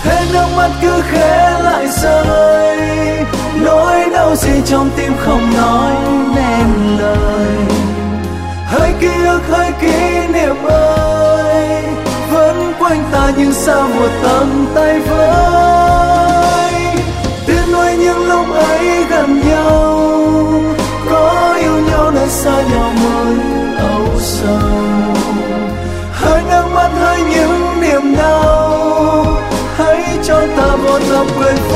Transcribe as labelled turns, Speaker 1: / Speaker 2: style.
Speaker 1: hết nước mắt cứ khẽ lại rơi, nỗi đau gì trong tim không nói nên lời. Hỡi ký ức hỡi kỷ niệm ơi, vẫn quanh ta nhưng sao một tầm tay với. Tiếc nuối những lúc ấy gần nhau, có yêu nhau nơi xa nhau mới âu sầu. Hỡi nước mắt hỡi những niềm đau, hãy cho ta một tập quên.